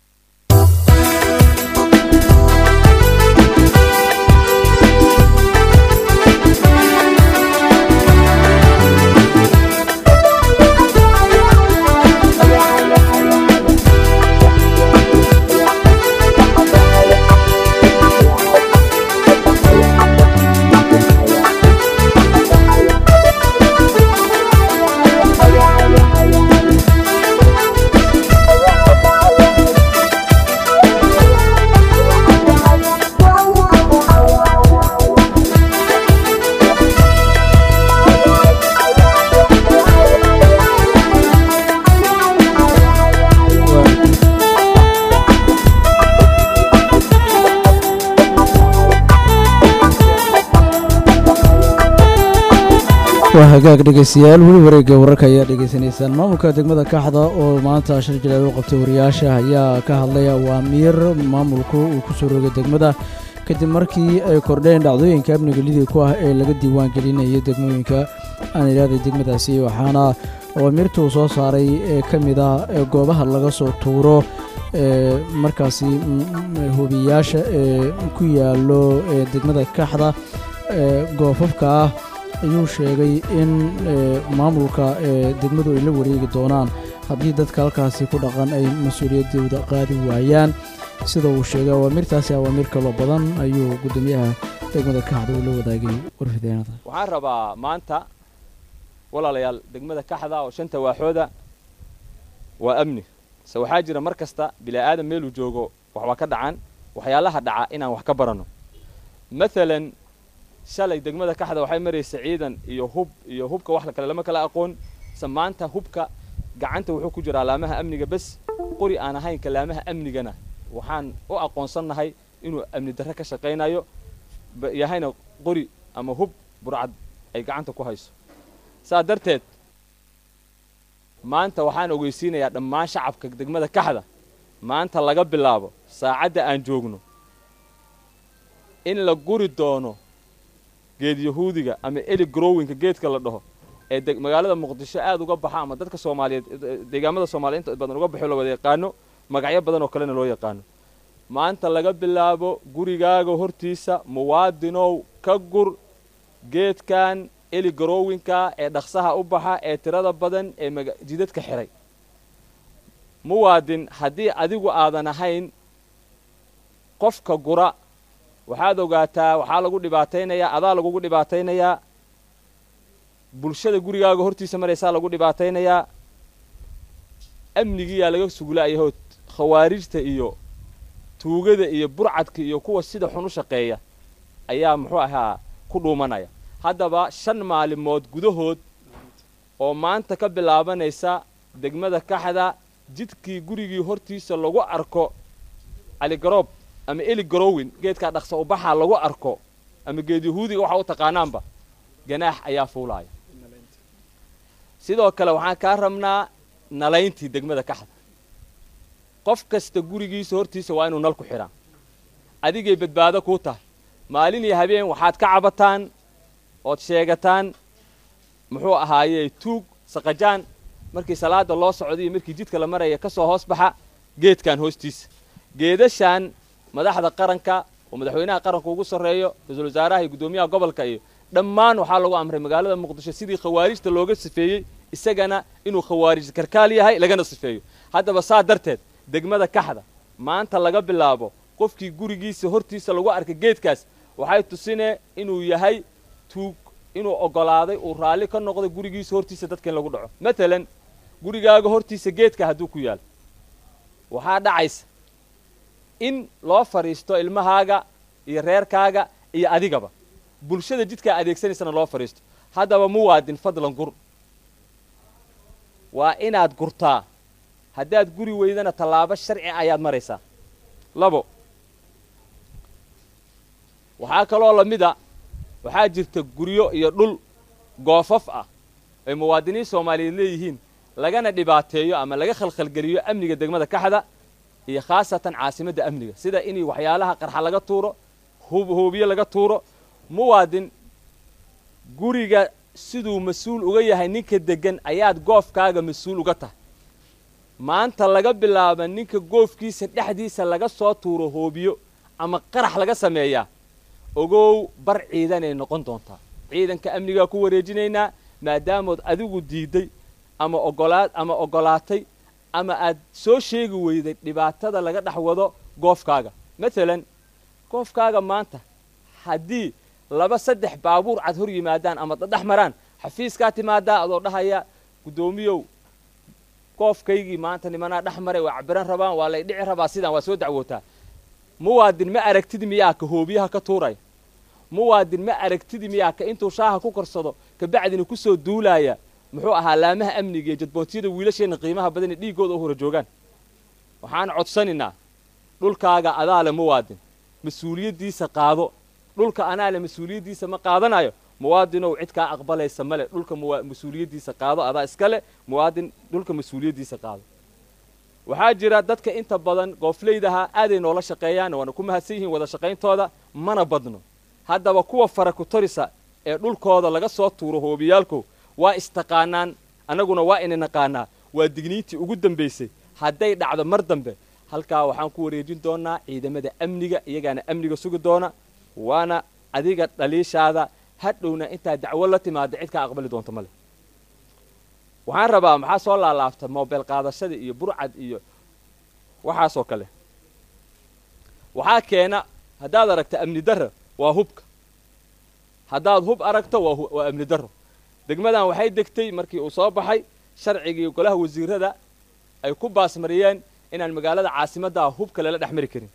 waa hagaag dhegeystayaal weli wareegga wararka ayaa dhegeysanaysaan maamulka degmada kaxda oo maanta shir jilaac u qabtay wariyaasha ayaa ka hadlaya waamiir maamulku uu ku soo roogay degmada kadib markii ay kordheen dhacdooyinka amniga lidii ku ah ee laga diiwaan gelinayay degmooyinka aan idhaahday degmadaasi waxaana waamiirta uu soo saaray ee ka mid ah goobaha laga soo tuuro ee markaasi hubiyaasha ee ku yaallo ee degmada kaxda ee goofafka ah ayuu sheegay in maamulka degmadu ay la wareegi doonaan haddii dadka halkaasi ku dhaqan ay mas-uuliyaddooda qaadi waayaan sida uu sheegay awaamirtaasi awaamir kaloo badan ayuu guddoomiyaha degmada kaxda uu la wadaagay warfideenada waxaan rabaa maanta walaalayaal degmada kaxda oo shanta waaxooda waa amni se waxaa jira mar kasta bilaa-aadan meeluu joogo waxba ka dhacan waxyaalaha dhaca inaan wax ka baranno maalan shalay degmada kaxda waxay maraysa ciidan iyo hub iyo hubka wax kale lama kala aqoon samaanta hubka gacanta wuxuu ku jiraa laamaha amniga bas qori aan ahayn kalaamaha amnigana waxaan u aqoonsannahay inuu amni darro ka shaqaynayo yahayna qori ama hub burcad ay gacanta ku hayso saa darteed maanta waxaan ogeysiinayaa dhammaan shacabka degmada kaxda maanta laga bilaabo saacadda aan joogno in la guri doono geed yahuudiga ama eli growinka geedka la dhaho ee magaalada muqdisho aad uga baxa ama dadka Soomaaliyeed deegaamada Soomaaliyeed inta badan uga baxo la wada yaqaano magacyo badan oo kale loo yaqaano maanta laga bilaabo gurigaaga hortiisa muwaadinow ka gur geedkan eli growinka ee dhaqsaha u baxa ee tirada badan ee jidadka xiray muwaadin haddii adigu aadan ahayn qofka gura waxaad ogaataa waxaa lagu dhibaataynayaa adaa lagugu dhibaataynayaa bulshada gurigaaga hortiisa maraysaa lagu dhibaataynayaa amnigiyaa laga sugulaayahood khawaarijta iyo tuugada iyo burcadka iyo kuwa sida xun u shaqeeya ayaa muxuu ahaa ku dhuumanaya haddaba shan maalimood gudahood oo maanta ka bilaabanaysa degmada kaxda jidkii gurigii hortiisa lagu arko cali garoob ama eli growin geedkaa dhaqsa u baxaa lagu arko ama geed yahuudiga waxa u taqaanaanba ganaax ayaa fuulaya sidoo kale waxaan kaa rabnaa nalayntii degmada kaxda qof kasta gurigiisa hortiisa waa inuu nal ku xidhaa adigay badbaado kuu tahay maalin iyo habeen waxaad ka cabataan ood sheegataan muxuu ahaayey tuug saqajaan markii salaada loo socday iyo markii jidka la maraya ka soo hoos baxa geedkan hoostiisa geedashaan madaxda qaranka oo madaxweynaha qaranka ugu sarreeyo ra'iisul wasaaraha iyo gudoomiyaha gobolka iyo dhammaan waxaa lagu amray magaalada muqdisho sidii khawaarijta looga sifeeyey isagana inuu khawaarij karkaal yahay lagana sifeeyo haddaba saa darteed degmada kaxda maanta laga bilaabo qofkii gurigiisa hortiisa lagu arkay geedkaas waxay tusinee inuu yahay tuug inuu ogolaaday uu raalli ka noqday gurigiisa hortiisa dadka in lagu dhaco matalan gurigaaga hortiisa geedka hadduu ku yaal waxaa dhacaysa in loo fadhiisto ilmahaaga iyo reerkaaga iyo adigaba bulshada jidkaa adeegsanaysana loo fadhiisto haddaba muwaadin fadlan gur waa inaad gurtaa haddaad guri weydana tallaabo sharci ayaad maraysaa labo waxaa kaloo lamida waxaa jirta guryo iyo dhul goofaf ah ay muwaadiniin soomaaliyeed leeyihiin lagana dhibaateeyo ama laga khalkhalgeliyo amniga degmada kaxda iyo khaasatan caasimadda amniga sida inay waxyaalaha qarxa laga tuuro hoobiye laga tuuro muwaadin guriga siduu mas-uul uga yahay ninka degan ayaad goofkaaga mas-uul uga tahay maanta laga bilaaba ninka goofkiisa dhexdiisa laga soo tuuro hoobiyo ama qarax laga sameeyaa ogow bar ciidanay noqon doontaa ciidanka amnigaa ku wareejinaynaa maadaamood adigu diiday ama ogolaad ama ogolaatay ama aad soo sheegi weyday dhibaatada laga dhex wado goofkaaga matalan goofkaaga maanta haddii laba saddex baabuur cad hor yimaadaan ama dadhex maraan xafiiskaa timaadaa adoo dhahaya guddoomiyow goofkaygii maanta nimanaa dhex maray waa cabiran rabaan waa lay dhici rabaa sidaan waa soo dacwootaa muwaadin ma aragtid miyaa ka hoobiyaha ka tuuraya muwaadin ma aragtid miyaa ka intuu shaaha ku korsado kabacdina ku soo duulaaya muxuu ahaa laamaha amniga iyo jadboontiyada wiilasheenna qiimaha badan ee dhiiggooda u hora joogaan waxaan codsanaynaa dhulkaaga adaa le muwaadin mas-uuliyaddiisa qaado dhulka anaa le mas-uuliyaddiisa ma qaadanayo muwaadinow cid kaa aqbalaysa male dhulka mas-uuliyaddiisa qaado adaa iska le muwaadin dhulka mas-uuliyaddiisa qaado waxaa jira dadka inta badan goofleydaha aaday noola shaqeeyaan waana ku mahadsan yihiin wada shaqayntooda mana badno haddaba kuwa fara ku tarisa ee dhulkooda laga soo tuuro hoobiyaalku waa istaqaanaan annaguna waa ina naqaanaa waa digniintii ugu dambaysay hadday dhacdo mar dambe halkaa waxaan ku wareejin doonaa ciidamada amniga iyagaana amniga sugi doona waana adiga dhaliishaada hadhowna intaa dacwo la timaada cid kaa aqbali doonta male waxaan rabaa maxaa soo laalaabta moobeel qaadashada iyo burcad iyo waxaasoo kale waxaa keena haddaad aragta amni darro waa hubka haddaad hub aragto waa amni darro degmadan waxay degtay markii uu soo baxay sharcigii golaha wasiirada ay ku baasmariyeen inaan magaalada caasimadda hubka lala dhex mari karin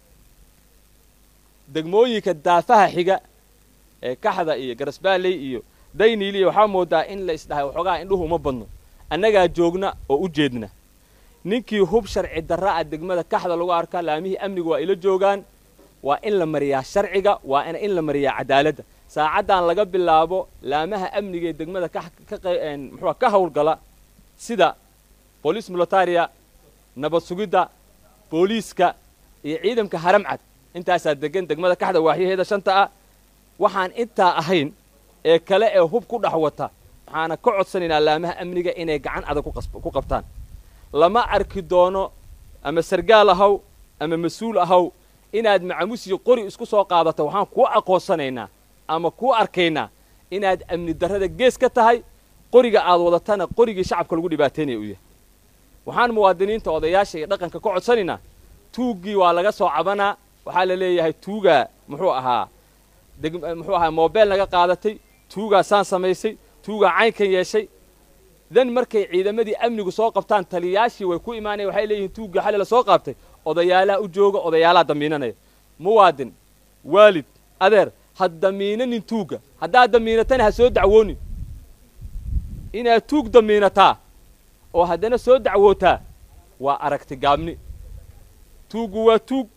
degmooyinka daafaha xiga ee kaxda iyo garasbaaley iyo dayniiliya waxaa moodaa in la isdhahay waxoogaa indhuhu uma badno annagaa joogna oo u jeedna ninkii hub sharci darra ah degmada kaxda lagu arkaa laamihii amniga waa ila joogaan waa in la mariyaa sharciga waa in la mariyaa cadaaladda saacaddan laga bilaabo laamaha amniga ee degmada muxuu ka howlgala sida booliis militaria nabad sugidda booliiska iyo ciidamka haramcad intaasaa degan degmada kaxda waaxyaheeda shanta ah waxaan intaa ahayn ee kale ee hub ku dhex wata waxaana ka codsanaynaa laamaha amniga inay gacan adag ku qabtaan lama arki doono ama sargaal ahaw ama mas-uul ahaw inaad macamuus iyo qori isku soo qaadato waxaan kuu aqoonsanaynaa ama kuu arkaynaa inaad amni darrada gees ka tahay qoriga aad wadatana qorigii shacabka lagu dhibaataynaya u yahay waxaan muwaadiniinta odayaasha iyo dhaqanka ka codsanaynaa tuuggii waa laga soo cabanaa waxaa la leeyahay tuugaa muxuu ahaa muxuu ahaa moobeel naga qaadatay tuugaa saan samaysay tuugaa caynkan yeeshay dan markay ciidamadii amnigu soo qabtaan taliyaashii way ku imaanaya waxay leeyihiin tuugga xali la soo qaabtay odayaalaha u jooga odayaalaha damiinanaya muwaadin waalid adeer ha damiinanin tuugga haddaad damiinatana ha soo dacwoonin inaad tuug damiinataa oo haddana soo dacwootaa waa aragti gaabni tuuggu waa tuug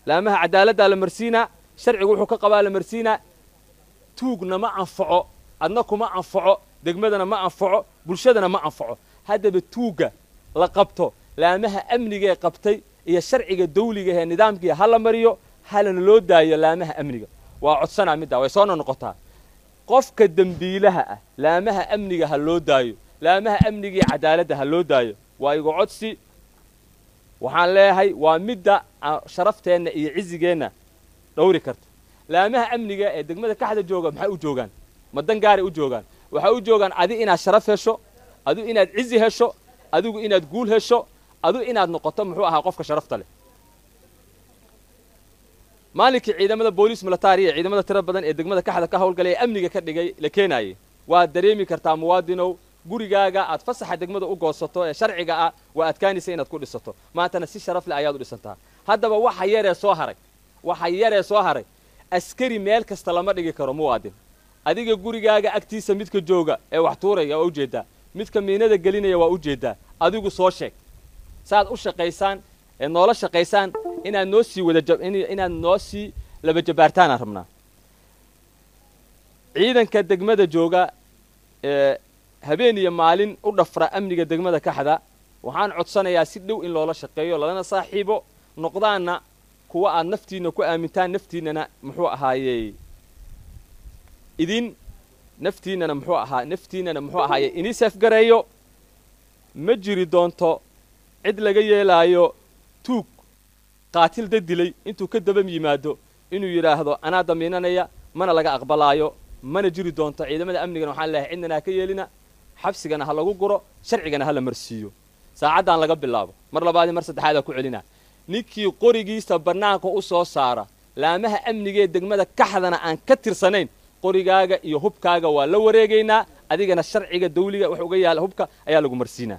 laamaha cadaaladda la marsiinaa sharcigu wuxuu ka qabaa la marsiinaa tuugna ma anfaco adna kuma anfaco degmadana ma anfaco bulshadana ma anfaco haddaba tuugga la qabto laamaha amniga ee qabtay iyo sharciga dawliga ee nidaamkiisa hala mariyo halana loo daayo laamaha amniga waa codsanaa midda way soo noqotaa qofka dambiilaha ah laamaha amniga ha loo daayo laamaha amniga iyo cadaaladda ha loo daayo waa igu codsi waxaan leeyahay waa midda sharafteenna iyo cizigeenna dhowri karta laamaha amniga ee degmada kaxda jooga maxay u joogaan madan gaaray u joogaan waxay u joogaan adi inaad sharaf hesho adigu inaad cizi hesho adigu inaad guul hesho adigu inaad noqoto muxuu ahaa qofka sharafta leh maalinkii ciidamada booliis military ee ciidamada tiro badan ee degmada kaxda ka howlgalay amniga ka dhigay la keenayay waa dareemi kartaa muwaadinow gurigaaga aad fasaxa degmada u goosato ee sharciga ah waa adkaanaysa inaad ku dhisato maantana si sharaf leh ayaad u dhisantaa haddaba waxa yaree soo haray waxa yaree soo haray askari meel kasta lama dhigi karo muwaadin adiga gurigaaga agtiisa midka jooga ee wax tuuraya waa ujeedaa midka miinada gelinaya waa ujeedaa adigu soo sheeg saad u shaqaysaan ee noola shaqaysaan inaad noo sii wada inaad noo sii laba jabaartaan aan rabnaa ciidanka degmada jooga ee habeen iyo maalin u dhafra amniga degmada kaxda waxaan codsanayaa si dhow in loola shaqeeyo lalana saaxiibo noqdaana kuwa aad naftiina ku aamintaan naftiinana muxuu ahaayey idin naftiinana muxuu ahaa naftiinana muxuu ahaayey inii safgareeyo ma jiri doonto cid laga yeelaayo tuug qaatil dadilay intuu ka daba yimaado inuu yidhaahdo anaa damiinanaya mana laga aqbalaayo mana jiri doonto ciidamada amnigana waxaan leeyahay cidnana ha ka yeelina xabsigana ha lagu guro sharcigana ha la marsiiyo saacaddan laga bilaabo mar labaadii mar saddexaad ku celina ninkii qorigiisa bannaanka u soo saara laamaha amniga ee degmada kaxdana aan ka tirsanayn qorigaaga iyo hubkaaga waa la wareegaynaa adigana sharciga dawliga wax uga yaala hubka ayaa lagu marsiinaa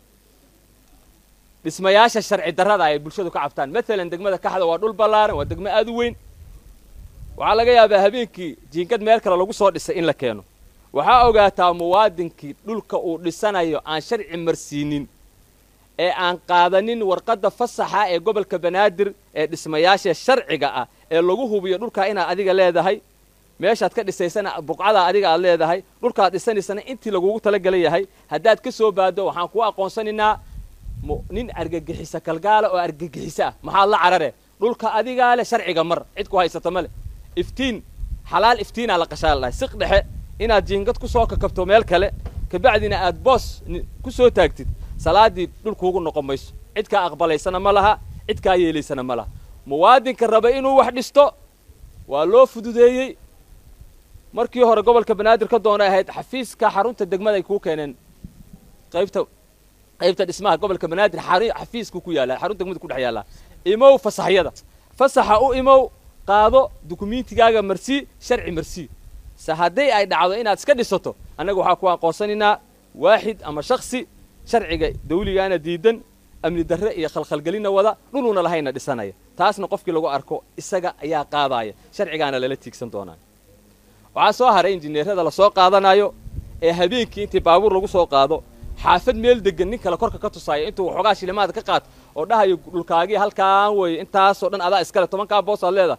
dhismayaasha sharci darrada ay bulshadu ka cabtaan maalan degmada kaxda waa dhul ballaaran waa degmo aad u weyn waxaa laga yaabaa habeenkii jiinkad meel kale lagu soo dhisay in la keeno waxaa ogaataa muwaadinkii dhulka uu dhisanayo aan sharci marsiinin ee aan qaadanin warqadda fasaxa ee gobolka banaadir ee dhismayaasha sharciga ah ee lagu hubiyo dhulkaa inaad adiga leedahay meeshaad ka dhisaysana buqcadaa adiga aad leedahay dhulkaad dhisanaysana intii lagugu talagalay yahay haddaad ka soo baado waxaan kuu aqoonsanaynaa nin argagixisa kalgaala oo argagixisa ah maxaad la carare dhulka adigaa leh sharciga mar cid ku haysata male iftiin xalaal iftiinaa la qashaa lahay siq dhexe inaad jiingad ku soo kakabto meel kale kabacdina aad boos ku soo taagtid salaadii dhulkuugu noqon mayso cid kaa aqbalaysana ma laha cid kaa yeelaysana ma laha muwaadinka raba inuu wax dhisto waa loo fududeeyey markii hore gobolka banaadir ka doonay ahayd xafiiska xarunta degmada ay kuu keeneen qaybta qaybta dhismaha gobolka banaadir xafiisku ku yaala xarunta degmada ku dhex yaala imow fasaxyada fasaxa u imow qaado dukumiintigaaga marsi sharci marsi sa haddii ay dhacdo inaad iska dhisato annaga waxaa ku aqoonsanaynaa waaxid ama shaksi sharciga dawligaana diidan amni darre iyo khalkhalgelina wada dhuluna lahayna dhisanaya taasna qofkii lagu arko isaga ayaa qaadaya sharcigaana lala tiigsan doonaa waxaa soo haray injineerada la soo qaadanayo ee habeenkii intii baabuur lagu soo qaado xaafad meel degan nin kale korka ka tusaayo intuu waxoogaa shilimaad ka qaato oo dhahayo dhulkaagii halkaan weeye intaasoo dhan adaa iskale tobankaa boosaad leedahay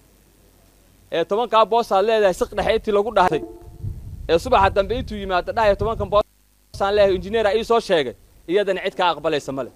ee tobankaa boosaad leedahay siq dhexe intii lagu dhahay ee subaxa dambe intuu yimaado dhahayo tobankan boosaan leeyahay injineera ii soo sheegay iyadana cid kaa aqbalaysa male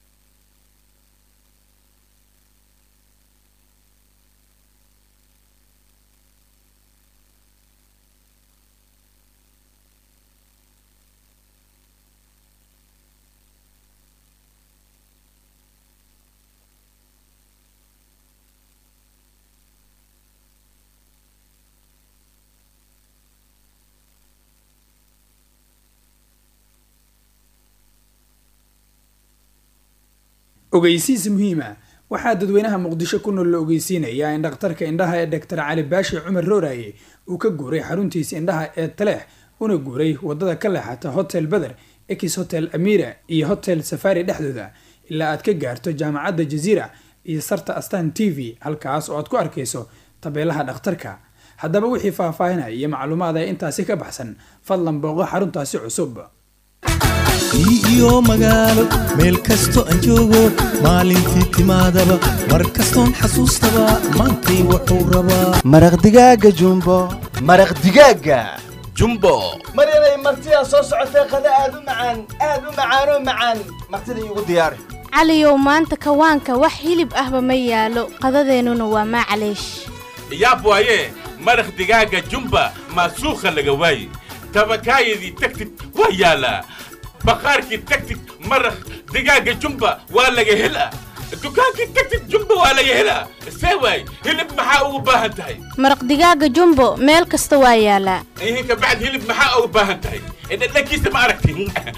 ogeysiis muhiima waxaa dadweynaha muqdisho ku nool la ogeysiinayaa in dhakhtarka indhaha ee doctor cali baashi cumar rooraye uu ka guuray xaruntiisa indhaha ee taleex una guuray wadada ka leexata hotel beder ekis hotel amira iyo hotel safari dhexdooda ilaa aad ka gaarto jaamacadda jaziira iyo sarta astaan t v halkaas oo aad ku arkayso tabeelaha dhakhtarka haddaba wixii faahfaahinaya iyo macluumaad ee intaasi ka baxsan fadlan booqo xaruntaasi cusub iyo magaalo meel kasto aan joogo maalintii timaadaba mar kastoon xasuustaba maantay wuxuu rabaa maraq digaaga jumbo maraq digaaga jumbo maryanay martidaa soo socotee qada aad u macaan aad u macaanoo macaan martida iigu diyaari caliyow maanta kawaanka wax hilib ahba ma yaalo qadadeennuna waa maclaysh yaab waaye maraq digaaga jumba maasuukha laga waaye tabakaayadii tagtid waa yaalaa baqaarkii tagtid maraq digaaga jumba waa laga helaa dukaankii tagtid jumba waa laga helaa see waay hilib maxaa ugu baahan tahay maraq digaaga jumbo meel kasta waa yaalaa ihinka bacd hilib maxaa ugu baahan tahay dhadhankiisa ma aragti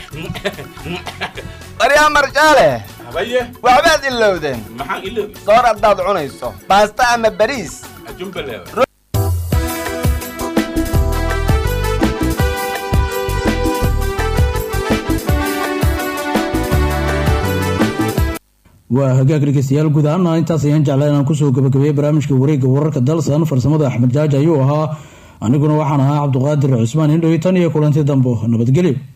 baryaa marjaale habaye waxbaad ilowdeen maxaan iloobi soor haddaad cunayso baasta ama bariis jumba leewa waa hagaag dhegeystayaal guud ahaana intaas ayaan jeclaa inaan kusoo gabagabeeyey barnaamijka wareegga wararka dalsan farsamada axmed jaaji ayuu ahaa aniguna waxaan ahaa cabduqaadir cusmaan hindhow tan iyo kulanti dambo nabadgelyo